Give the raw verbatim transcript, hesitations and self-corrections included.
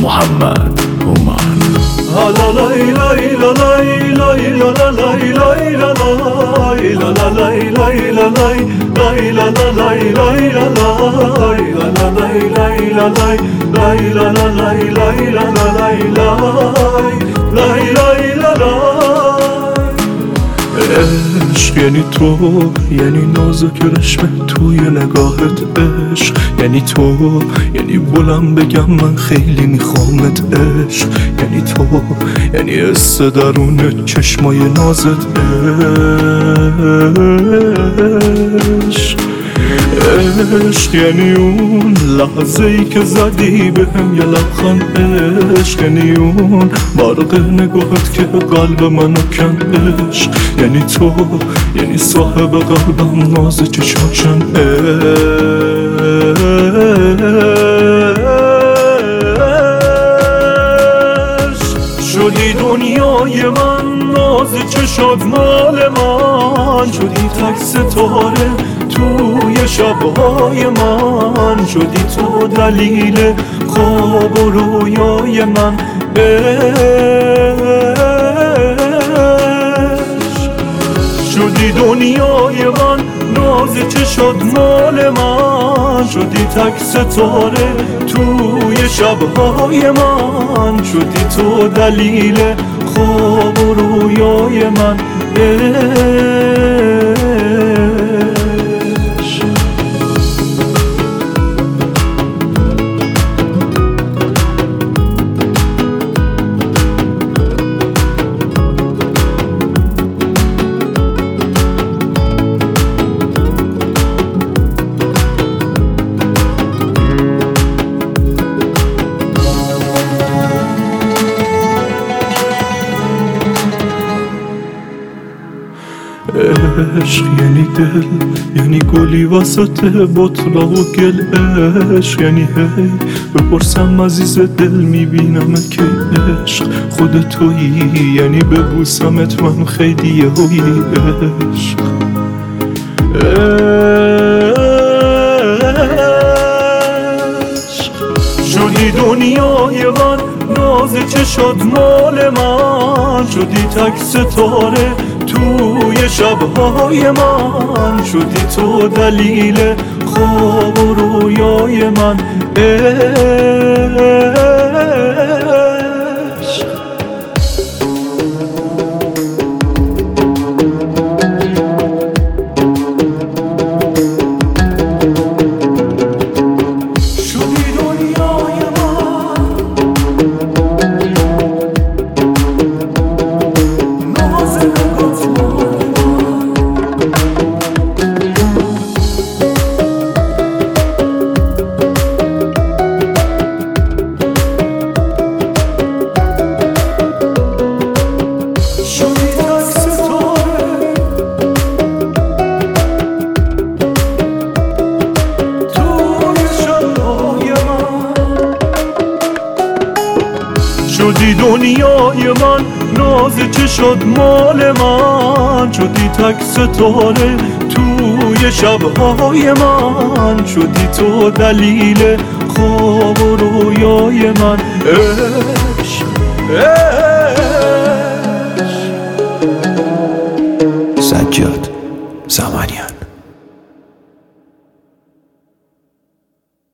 محمد هومن. عشق یعنی تو، یعنی نازک رشمه توی نگاهت. عشق یعنی تو، یعنی بلند بگم من خیلی میخوامت. عشق یعنی تو، یعنی حس درون چشمای نازت. عشق عشق یعنی اون لحظه ای که زدی به هم یه لبخند. عشق یعنی اون برق نگاهت که قلب منو کند. عشق یعنی تو، یعنی صاحب قلبم ناز چشاشن. عشق شدی دنیای من، ناز چشات مال من. شدی تک ستاره توی شبهای من. شدی تو دلیل خواب و رویای من. عشق شدی دنیای من، ناز چشات مال من. شدی تک ستاره توی شبهای من. شدی تو دلیل خواب و رویای من. عشق یعنی دل، یعنی گلی وسط بطلا و گل. عشق یعنی هی بپرسم عزیز دل میبینمت که عشق خود تویی. یعنی ببوسمت من خیلی یهویی. عشق عشق شدی دنیای من، ناز چشات مال من. شدی تک ستاره توی شبهای من. شدی تو دلیل خواب و رویای من. عشق شدی دنیای من، ناز نگات شدی دنیای من، ناز چشات مال من. شدی تک ستاره توی شبهای من. شدی تو دلیل خواب و رویای من. عشق